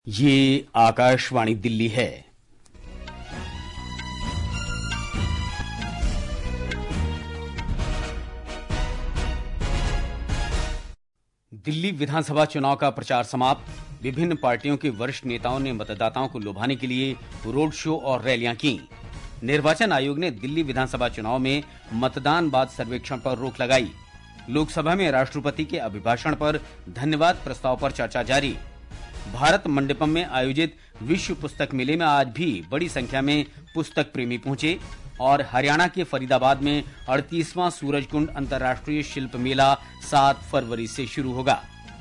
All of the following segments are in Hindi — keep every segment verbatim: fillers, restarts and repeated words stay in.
ये आकाशवाणी दिल्ली है। दिल्ली विधानसभा चुनाव का प्रचार समाप्त। विभिन्न पार्टियों के वरिष्ठ नेताओं ने मतदाताओं को लुभाने के लिए रोड शो और रैलियां की। निर्वाचन आयोग ने दिल्ली विधानसभा चुनाव में मतदान बाद सर्वेक्षण पर रोक लगाई। लोकसभा में राष्ट्रपति के अभिभाषण पर धन्यवाद प्रस्ताव पर चर्चा जारी। भारत मंडपम में आयोजित विश्व पुस्तक मेले में आज भी बड़ी संख्या में पुस्तक प्रेमी पहुंचे और हरियाणा के फरीदाबाद में अड़तीसवां सूरजकुंड अंतर्राष्ट्रीय शिल्प मेला सात फरवरी से शुरू होगा।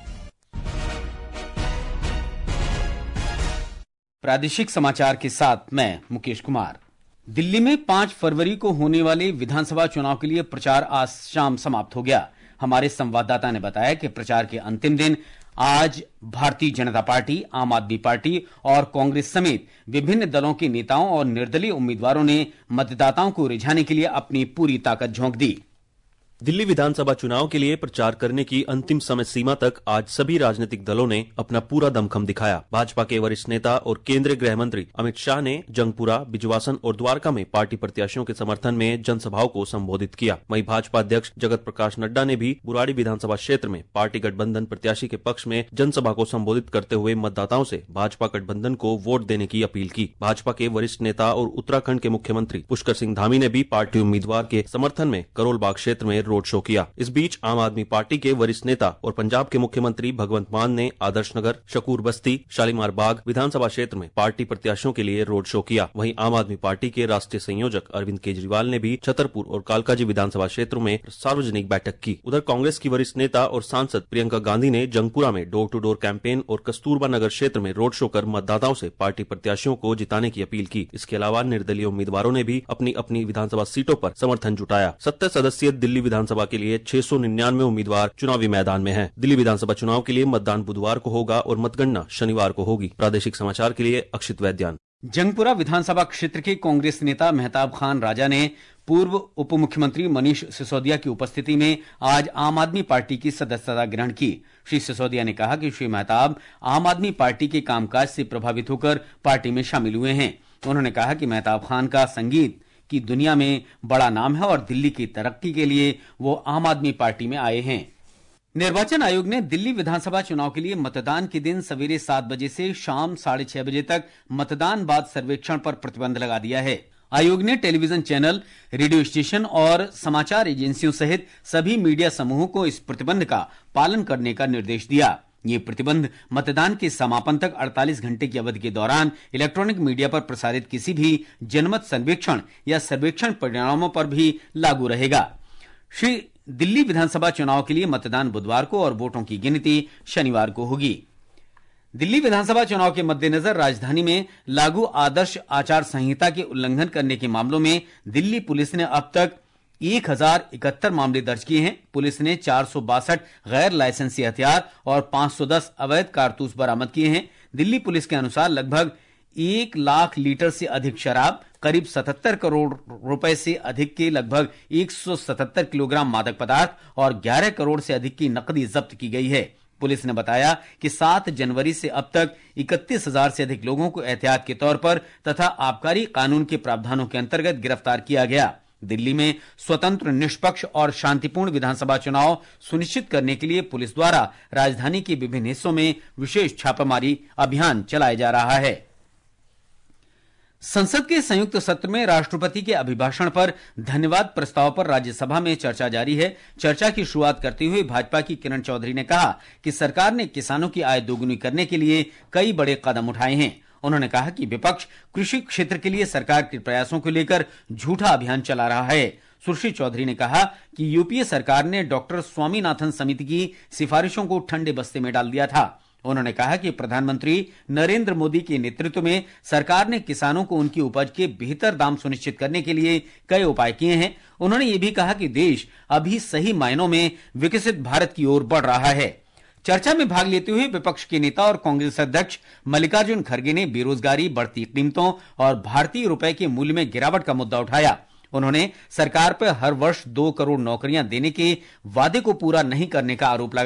प्रादेशिक समाचार के साथ मैं मुकेश कुमार। दिल्ली में पांच फरवरी को होने वाले विधानसभा चुनाव के लिए प्रचार आज शाम समाप्त हो गया। हमारे संवाददाता ने बताया कि प्रचार के अंतिम दिन आज भारतीय जनता पार्टी, आम आदमी पार्टी और कांग्रेस समेत विभिन्न दलों के नेताओं और निर्दलीय उम्मीदवारों ने मतदाताओं को रिझाने के लिए अपनी पूरी ताकत झोंक दी। दिल्ली विधानसभा चुनाव के लिए प्रचार करने की अंतिम समय सीमा तक आज सभी राजनीतिक दलों ने अपना पूरा दमखम दिखाया। भाजपा के वरिष्ठ नेता और केंद्रीय गृह मंत्री अमित शाह ने जंगपुरा, बिजवासन और द्वारका में पार्टी प्रत्याशियों के समर्थन में जनसभाओं को संबोधित किया। वहीं भाजपा अध्यक्ष जगत प्रकाश नड्डा ने भी बुराड़ी विधानसभा क्षेत्र में पार्टी गठबंधन प्रत्याशी के पक्ष में जनसभा को संबोधित करते हुए मतदाताओं से भाजपा गठबंधन को वोट देने की अपील की। भाजपा के वरिष्ठ नेता और उत्तराखंड के मुख्यमंत्री पुष्कर सिंह धामी ने भी पार्टी उम्मीदवार के समर्थन में करोल बाग क्षेत्र में रोड शो किया। इस बीच आम आदमी पार्टी के वरिष्ठ नेता और पंजाब के मुख्यमंत्री भगवंत मान ने आदर्श नगर, शकूर बस्ती, शालीमार बाग विधानसभा क्षेत्र में पार्टी प्रत्याशियों के लिए रोड शो किया। वहीं आम आदमी पार्टी के राष्ट्रीय संयोजक अरविंद केजरीवाल ने भी छतरपुर और कालकाजी विधानसभा क्षेत्रों में सार्वजनिक बैठक की। उधर कांग्रेस की वरिष्ठ नेता और सांसद प्रियंका गांधी ने जंगपुरा में डोर टू डोर कैंपेन और कस्तूरबा नगर क्षेत्र में रोड शो कर मतदाताओं से पार्टी प्रत्याशियों को जिताने की अपील की। इसके अलावा निर्दलीय उम्मीदवारों ने भी अपनी अपनी विधानसभा सीटों पर समर्थन जुटाया। सत्तर सदस्यीय दिल्ली विधानसभा के लिए छह सौ निन्यानवे उम्मीदवार चुनावी मैदान में हैं। दिल्ली विधानसभा चुनाव के लिए मतदान बुधवार को होगा और मतगणना शनिवार को होगी। प्रादेशिक समाचार के लिए अक्षित वैद्यान। जंगपुरा विधानसभा क्षेत्र के कांग्रेस नेता मेहताब खान राजा ने पूर्व उप मुख्यमंत्री मनीष सिसोदिया की उपस्थिति में आज आम आदमी पार्टी की सदस्यता ग्रहण की। श्री सिसोदिया ने कहा कि श्री मेहताब आम आदमी पार्टी के कामकाज से प्रभावित होकर पार्टी में शामिल हुए हैं। उन्होंने कहा कि मेहताब खान का संगीत की दुनिया में बड़ा नाम है और दिल्ली की तरक्की के लिए वो आम आदमी पार्टी में आए हैं। निर्वाचन आयोग ने दिल्ली विधानसभा चुनाव के लिए मतदान के दिन सवेरे सात बजे से शाम साढ़े छह बजे तक मतदान बाद सर्वेक्षण पर प्रतिबंध लगा दिया है। आयोग ने टेलीविजन चैनल, रेडियो स्टेशन और समाचार एजेंसियों सहित सभी मीडिया समूहों को इस प्रतिबंध का पालन करने का निर्देश दिया। ये प्रतिबंध मतदान के समापन तक अड़तालीस घंटे की अवधि के दौरान इलेक्ट्रॉनिक मीडिया पर प्रसारित किसी भी जनमत सर्वेक्षण या सर्वेक्षण परिणामों पर भी लागू रहेगा। श्री दिल्ली विधानसभा चुनाव के लिए मतदान बुधवार को और वोटों की गिनती शनिवार को होगी। दिल्ली विधानसभा चुनाव के मद्देनजर राजधानी में लागू आदर्श आचार संहिता के उल्लंघन करने के मामलों में दिल्ली पुलिस ने अब तक एक हजार इकहत्तर मामले दर्ज किए हैं। पुलिस ने चार सौ बासठ गैर लाइसेंसी हथियार और पांच सौ दस अवैध कारतूस बरामद किए हैं। दिल्ली पुलिस के अनुसार लगभग एक लाख लीटर से अधिक शराब, करीब सतहत्तर करोड़ रुपए से अधिक के लगभग एक सौ सतहत्तर किलोग्राम मादक पदार्थ और ग्यारह करोड़ से अधिक की नकदी जब्त की गई है। पुलिस ने बताया कि सात जनवरी से अब तक इकतीस हजार से अधिक लोगों को एहतियात के तौर पर तथा आबकारी कानून के प्रावधानों के अंतर्गत गिरफ्तार किया गया। दिल्ली में स्वतंत्र, निष्पक्ष और शांतिपूर्ण विधानसभा चुनाव सुनिश्चित करने के लिए पुलिस द्वारा राजधानी के विभिन्न हिस्सों में विशेष छापामारी अभियान चलाया जा रहा है। संसद के संयुक्त सत्र में राष्ट्रपति के अभिभाषण पर धन्यवाद प्रस्ताव पर राज्यसभा में चर्चा जारी है। चर्चा की शुरुआत करते हुए भाजपा की किरण चौधरी ने कहा कि सरकार ने किसानों की आय दोगुनी करने के लिए कई बड़े कदम उठाए हैं। उन्होंने कहा कि विपक्ष कृषि क्षेत्र के लिए सरकार के प्रयासों को लेकर झूठा अभियान चला रहा है। सुश्री चौधरी ने कहा कि यूपीए सरकार ने डॉक्टर स्वामीनाथन समिति की सिफारिशों को ठंडे बस्ते में डाल दिया था। उन्होंने कहा कि प्रधानमंत्री नरेंद्र मोदी के नेतृत्व में सरकार ने किसानों को उनकी उपज के बेहतर दाम सुनिश्चित करने के लिए कई उपाय किए हैं। उन्होंने ये भी कहा कि देश अभी सही मायनों में विकसित भारत की ओर बढ़ रहा है। चर्चा में भाग लेते हुए विपक्ष के नेता और कांग्रेस अध्यक्ष मल्लिकार्जुन खड़गे ने बेरोजगारी, बढ़ती कीमतों और भारतीय रुपए के मूल्य में गिरावट का मुद्दा उठाया। उन्होंने सरकार पर हर वर्ष दो करोड़ नौकरियां देने के वादे को पूरा नहीं करने का आरोप लगाया।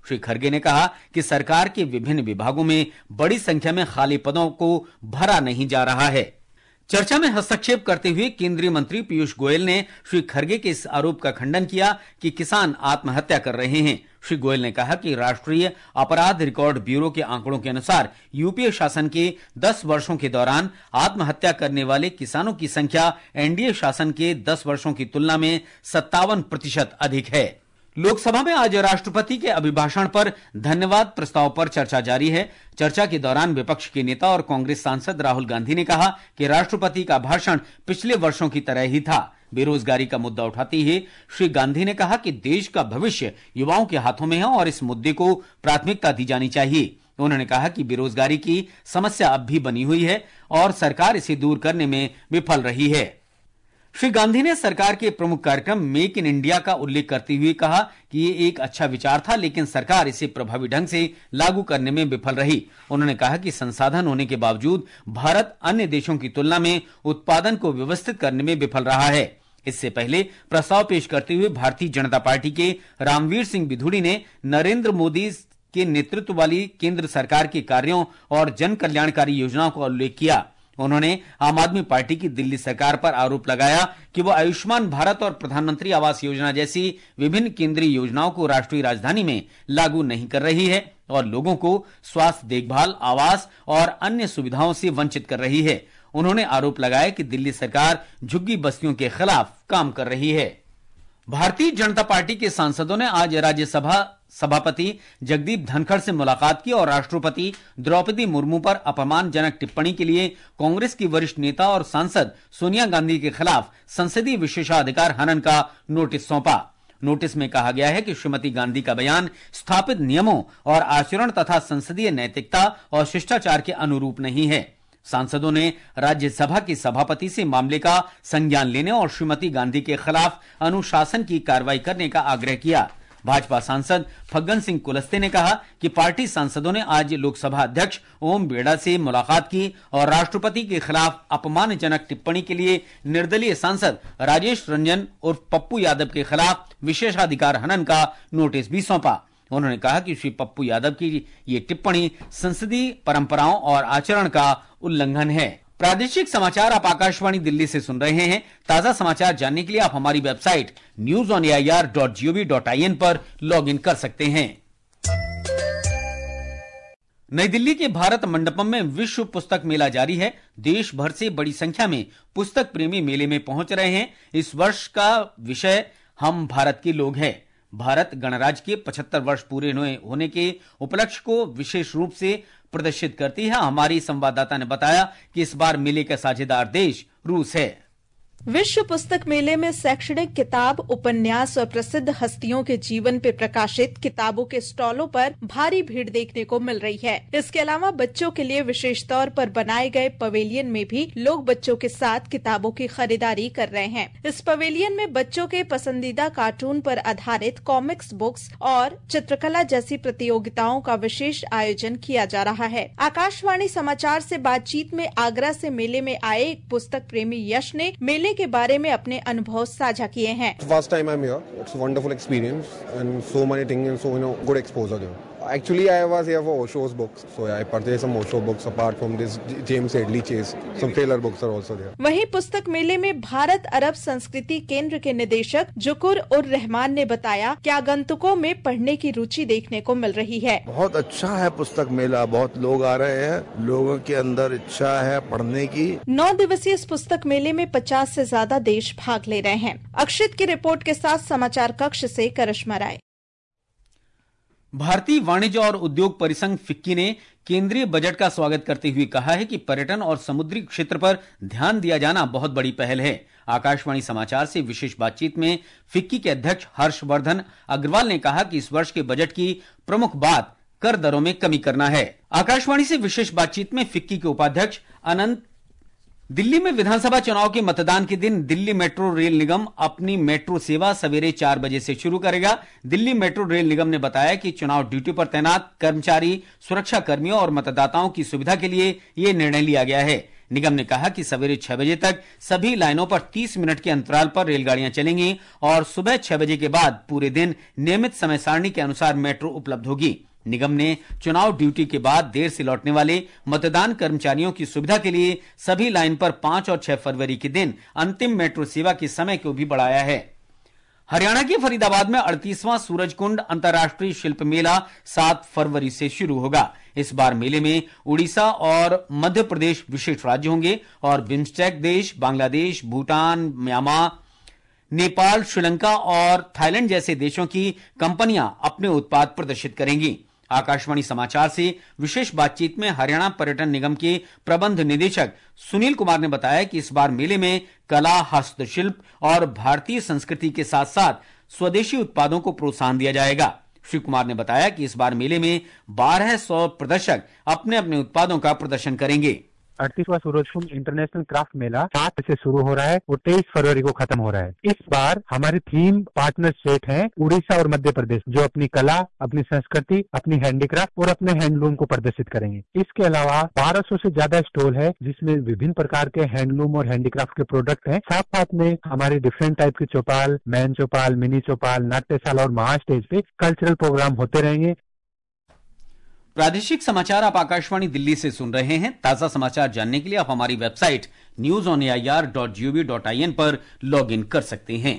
श्री खरगे ने कहा कि सरकार के विभिन्न विभागों में बड़ी संख्या में खाली पदों को भरा नहीं जा रहा है। चर्चा में हस्तक्षेप करते हुए केंद्रीय मंत्री पीयूष गोयल ने श्री खरगे के इस आरोप का खंडन किया कि किसान आत्महत्या कर रहे हैं। श्री गोयल ने कहा कि राष्ट्रीय अपराध रिकॉर्ड ब्यूरो के आंकड़ों के अनुसार यूपीए शासन के दस वर्षों के दौरान आत्महत्या करने वाले किसानों की संख्या एनडीए शासन के दस वर्षों की तुलना में सत्तावन प्रतिशत अधिक है। लोकसभा में आज राष्ट्रपति के अभिभाषण पर धन्यवाद प्रस्ताव पर चर्चा जारी है। चर्चा के दौरान विपक्ष के नेता और कांग्रेस सांसद राहुल गांधी ने कहा कि राष्ट्रपति का भाषण पिछले वर्षों की तरह ही था। बेरोजगारी का मुद्दा उठाते हुए श्री गांधी ने कहा कि देश का भविष्य युवाओं के हाथों में है और इस मुद्दे को प्राथमिकता दी जानी चाहिए। उन्होंने कहा कि बेरोजगारी की समस्या अब भी बनी हुई है और सरकार इसे दूर करने में विफल रही है। श्री गांधी ने सरकार के प्रमुख कार्यक्रम मेक इन इंडिया का उल्लेख करते हुए कहा कि ये एक अच्छा विचार था, लेकिन सरकार इसे प्रभावी ढंग से लागू करने में विफल रही। उन्होंने कहा कि संसाधन होने के बावजूद भारत अन्य देशों की तुलना में उत्पादन को व्यवस्थित करने में विफल रहा है। इससे पहले प्रस्ताव पेश करते हुए भारतीय जनता पार्टी के रामवीर सिंह बिधूड़ी ने नरेंद्र मोदी के नेतृत्व वाली केंद्र सरकार के कार्यों और जन कल्याणकारी योजनाओं का उल्लेख किया। उन्होंने आम आदमी पार्टी की दिल्ली सरकार पर आरोप लगाया कि वो आयुष्मान भारत और प्रधानमंत्री आवास योजना जैसी विभिन्न केंद्रीय योजनाओं को राष्ट्रीय राजधानी में लागू नहीं कर रही है और लोगों को स्वास्थ्य देखभाल, आवास और अन्य सुविधाओं से वंचित कर रही है। उन्होंने आरोप लगाया कि दिल्ली सरकार झुग्गी बस्तियों के खिलाफ काम कर रही है। भारतीय जनता पार्टी के सांसदों ने आज राज्यसभा सभापति जगदीप धनखड़ से मुलाकात की और राष्ट्रपति द्रौपदी मुर्मू पर अपमानजनक टिप्पणी के लिए कांग्रेस की वरिष्ठ नेता और सांसद सोनिया गांधी के खिलाफ संसदीय विशेषाधिकार हनन का नोटिस सौंपा। नोटिस में कहा गया है कि श्रीमती गांधी का बयान स्थापित नियमों और आचरण तथा संसदीय नैतिकता और शिष्टाचार के अनुरूप नहीं है। सांसदों ने राज्यसभा के सभापति से मामले का संज्ञान लेने और श्रीमती गांधी के खिलाफ अनुशासन की कार्रवाई करने का आग्रह किया। भाजपा सांसद फग्गन सिंह कुलस्ते ने कहा कि पार्टी सांसदों ने आज लोकसभा अध्यक्ष ओम बिड़ला से मुलाकात की और राष्ट्रपति के खिलाफ अपमानजनक टिप्पणी के लिए निर्दलीय सांसद राजेश रंजन उर्फ पप्पू यादव के खिलाफ विशेषाधिकार हनन का नोटिस भी सौंपा। उन्होंने कहा कि श्री पप्पू यादव की ये टिप्पणी संसदीय परंपराओं और आचरण का उल्लंघन है। प्रादेशिक समाचार आप आकाशवाणी दिल्ली से सुन रहे हैं। ताजा समाचार जानने के लिए आप हमारी website news on A I R dot G O V dot I N पर लॉग इन कर सकते हैं। नई दिल्ली के भारत मंडपम में विश्व पुस्तक मेला जारी है। देश भर से बड़ी संख्या में पुस्तक प्रेमी मेले में पहुंच रहे हैं। इस वर्ष का विषय हम भारत के लोग हैं। भारत गणराज्य के पचहत्तर वर्ष पूरे होने के उपलक्ष्य को विशेष रूप से प्रदर्शित करती है। हमारी संवाददाता ने बताया कि इस बार मेले का साझेदार देश रूस है। विश्व पुस्तक मेले में शैक्षणिक किताब, उपन्यास और प्रसिद्ध हस्तियों के जीवन पर प्रकाशित किताबों के स्टॉलों पर भारी भीड़ देखने को मिल रही है। इसके अलावा बच्चों के लिए विशेष तौर पर बनाए गए पवेलियन में भी लोग बच्चों के साथ किताबों की खरीदारी कर रहे हैं। इस पवेलियन में बच्चों के पसंदीदा कार्टून पर आधारित कॉमिक्स बुक्स और चित्रकला जैसी प्रतियोगिताओं का विशेष आयोजन किया जा रहा है। आकाशवाणी समाचार से बातचीत में आगरा से मेले में आए एक पुस्तक प्रेमी यश ने मेले के बारे में अपने अनुभव साझा किए हैं। First time I'm here. It's a wonderful experience and so many things and so you know good exposure there. Actually, I was here for Osho's books, so yeah, I purchased some Osho books apart from this James Headley Chase. Some thriller books are also there. वहीं पुस्तक मेले में भारत अरब संस्कृति केंद्र के निदेशक जुकुर उर रहमान ने बताया कि आगंतुकों में पढ़ने की रुचि देखने को मिल रही है। बहुत अच्छा है पुस्तक मेला, बहुत लोग आ रहे हैं, लोगों के अंदर इच्छा है पढ़ने की। नौ दिवसीय इस पुस्तक मेले में पचास से ज्यादा देश भाग ले रहे हैं। अक्षित की रिपोर्ट के साथ समाचार कक्ष से करिश्मा राय। भारतीय वाणिज्य और उद्योग परिसंघ फिक्की ने केंद्रीय बजट का स्वागत करते हुए कहा है कि पर्यटन और समुद्री क्षेत्र पर ध्यान दिया जाना बहुत बड़ी पहल है। आकाशवाणी समाचार से विशेष बातचीत में फिक्की के अध्यक्ष हर्षवर्धन अग्रवाल ने कहा कि इस वर्ष के बजट की प्रमुख बात कर दरों में कमी करना है। आकाशवाणी से विशेष बातचीत में फिक्की के उपाध्यक्ष अनंत दिल्ली में विधानसभा चुनाव के मतदान के दिन दिल्ली मेट्रो रेल निगम अपनी मेट्रो सेवा सवेरे चार बजे से शुरू करेगा। दिल्ली मेट्रो रेल निगम ने बताया कि चुनाव ड्यूटी पर तैनात कर्मचारी, सुरक्षा कर्मियों और मतदाताओं की सुविधा के लिए ये निर्णय लिया गया है। निगम ने कहा कि सवेरे छह बजे तक सभी लाइनों पर तीस मिनट के अंतराल पर रेलगाड़ियां चलेंगी और सुबह छह बजे के बाद पूरे दिन नियमित समय सारणी के अनुसार मेट्रो उपलब्ध होगी। निगम ने चुनाव ड्यूटी के बाद देर से लौटने वाले मतदान कर्मचारियों की सुविधा के लिए सभी लाइन पर पांच और छह फरवरी के दिन अंतिम मेट्रो सेवा के समय को भी बढ़ाया है। हरियाणा के फरीदाबाद में अड़तीसवां सूरजकुंड अंतर्राष्ट्रीय शिल्प मेला सात फरवरी से शुरू होगा। इस बार मेले में उड़ीसा और मध्य प्रदेश विशेष राज्य होंगे और बिम्स्टेक देश बांग्लादेश, भूटान, म्यांमार, नेपाल, श्रीलंका और थाईलैंड जैसे देशों की कंपनियां अपने उत्पाद प्रदर्शित करेंगी। आकाशवाणी समाचार से विशेष बातचीत में हरियाणा पर्यटन निगम के प्रबंध निदेशक सुनील कुमार ने बताया कि इस बार मेले में कला, हस्तशिल्प और भारतीय संस्कृति के साथ साथ स्वदेशी उत्पादों को प्रोत्साहन दिया जाएगा। श्री कुमार ने बताया कि इस बार मेले में बारह सौ प्रदर्शक अपने अपने उत्पादों का प्रदर्शन करेंगे। अड़तीसवां सूरजकुंड इंटरनेशनल क्राफ्ट मेला सात से शुरू हो रहा है और तेईस फरवरी को खत्म हो रहा है। इस बार हमारी थीम पार्टनर स्टेट है उड़ीसा और मध्य प्रदेश, जो अपनी कला, अपनी संस्कृति, अपनी हैंडीक्राफ्ट और अपने हैंडलूम को प्रदर्शित करेंगे। इसके अलावा बारह सौ से ज्यादा स्टॉल है जिसमें विभिन्न प्रकार के हैंडलूम और हैंडीक्राफ्ट के प्रोडक्ट हैं। साथ साथ में हमारी डिफरेंट टाइप की चौपाल, मैन चौपाल, मिनी चौपाल, नाट्यशाला और महास्टेज पे कल्चरल प्रोग्राम होते रहेंगे। प्रादेशिक समाचार आप आकाशवाणी दिल्ली से सुन रहे हैं। ताजा समाचार जानने के लिए आप हमारी website news on A I R dot G O V dot I N पर लॉग इन कर सकते हैं।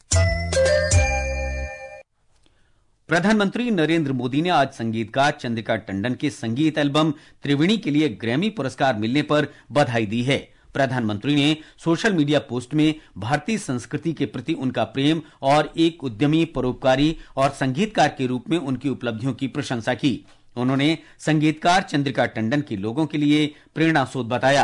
प्रधानमंत्री नरेंद्र मोदी ने आज संगीतकार चंद्रिका टंडन के संगीत एल्बम त्रिवेणी के लिए ग्रैमी पुरस्कार मिलने पर बधाई दी है। प्रधानमंत्री ने सोशल मीडिया पोस्ट में भारतीय संस्कृति के प्रति उनका प्रेम और एक उद्यमी, परोपकारी और संगीतकार के रूप में उनकी उपलब्धियों की प्रशंसा की। उन्होंने संगीतकार चंद्रिका टंडन के लोगों के लिए प्रेरणा स्रोत बताया।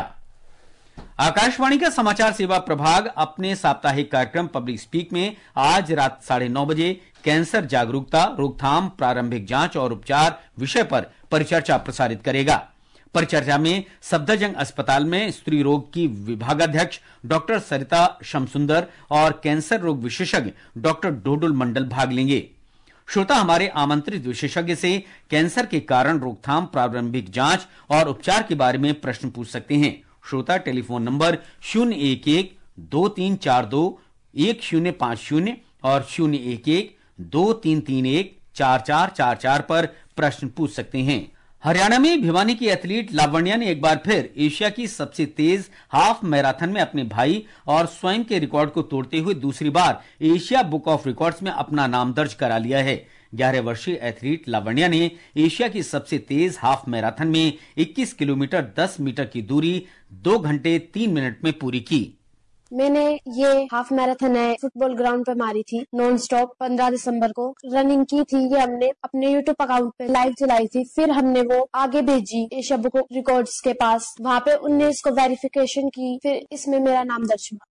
आकाशवाणी का समाचार सेवा प्रभाग अपने साप्ताहिक कार्यक्रम पब्लिक स्पीक में आज रात साढ़े नौ बजे कैंसर जागरूकता, रोकथाम, प्रारंभिक जांच और उपचार विषय पर परिचर्चा प्रसारित करेगा। परिचर्चा में सफदरजंग अस्पताल में स्त्री रोग की विभागाध्यक्ष डॉक्टर सरिता शमसुंदर और कैंसर रोग विशेषज्ञ डॉक्टर डोडुल मंडल भाग लेंगे। श्रोता हमारे आमंत्रित विशेषज्ञ से कैंसर के कारण, रोकथाम, प्रारंभिक जांच और उपचार के बारे में प्रश्न पूछ सकते हैं। श्रोता टेलीफोन नंबर शून्य एक एक दो तीन चार दो एक शून्य पांच शून्य और शून्य एक एक दो तीन तीन एक चार चार चार चार पर प्रश्न पूछ सकते हैं। हरियाणा में भिवानी की एथलीट लावण्या ने एक बार फिर एशिया की सबसे तेज हाफ मैराथन में अपने भाई और स्वयं के रिकॉर्ड को तोड़ते हुए दूसरी बार एशिया बुक ऑफ रिकॉर्ड्स में अपना नाम दर्ज करा लिया है। ग्यारह वर्षीय एथलीट लावण्या ने एशिया की सबसे तेज हाफ मैराथन में इक्कीस किलोमीटर दस मीटर की दूरी दो घंटे तीन मिनट में पूरी की। मैंने ये हाफ मैराथन है फुटबॉल ग्राउंड पे मारी थी नॉन स्टॉप पंद्रह दिसंबर को। रनिंग की थी ये हमने अपने यूट्यूब अकाउंट पे लाइव चलाई थी, फिर हमने वो आगे भेजी एशिया बुक ऑफ रिकॉर्ड्स के पास, वहाँ पे उनने इसको वेरिफिकेशन की, फिर इसमें मेरा नाम दर्ज हुआ।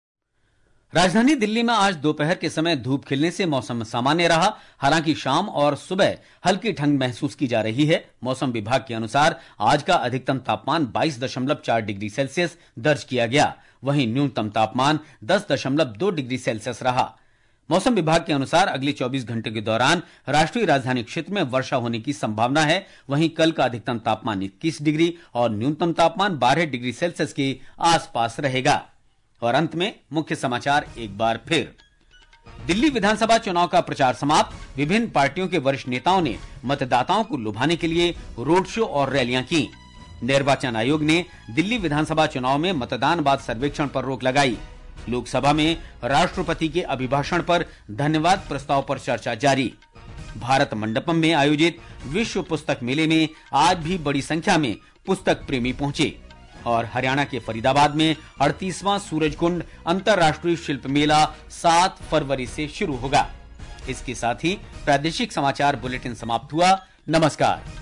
राजधानी दिल्ली में आज दोपहर के समय धूप खिलने से मौसम सामान्य रहा। हालांकि शाम और सुबह हल्की ठंड महसूस की जा रही है। मौसम विभाग के अनुसार आज का अधिकतम तापमान बाईस दशमलव चार डिग्री सेल्सियस दर्ज किया गया, वहीं न्यूनतम तापमान दस दशमलव दो डिग्री सेल्सियस रहा। मौसम विभाग के अनुसार अगले चौबीस घंटे के दौरान राष्ट्रीय राजधानी क्षेत्र में वर्षा होने की संभावना है। वहीं कल का अधिकतम तापमान इक्कीस डिग्री और न्यूनतम तापमान बारह डिग्री सेल्सियस के आसपास रहेगा। और अंत में मुख्य समाचार एक बार फिर। दिल्ली विधानसभा चुनाव का प्रचार समाप्त। विभिन्न पार्टियों के वरिष्ठ नेताओं ने मतदाताओं को लुभाने के लिए रोड शो और रैलियां की। निर्वाचन आयोग ने दिल्ली विधानसभा चुनाव में मतदान बाद सर्वेक्षण पर रोक लगाई। लोकसभा में राष्ट्रपति के अभिभाषण पर धन्यवाद प्रस्ताव पर चर्चा जारी। भारत मंडपम में आयोजित विश्व पुस्तक मेले में आज भी बड़ी संख्या में पुस्तक प्रेमी पहुंचे। और हरियाणा के फरीदाबाद में अड़तीसवां सूरजकुंड अंतर्राष्ट्रीय शिल्प मेला सात फरवरी से शुरू होगा। इसके साथ ही प्रादेशिक समाचार बुलेटिन समाप्त हुआ। नमस्कार।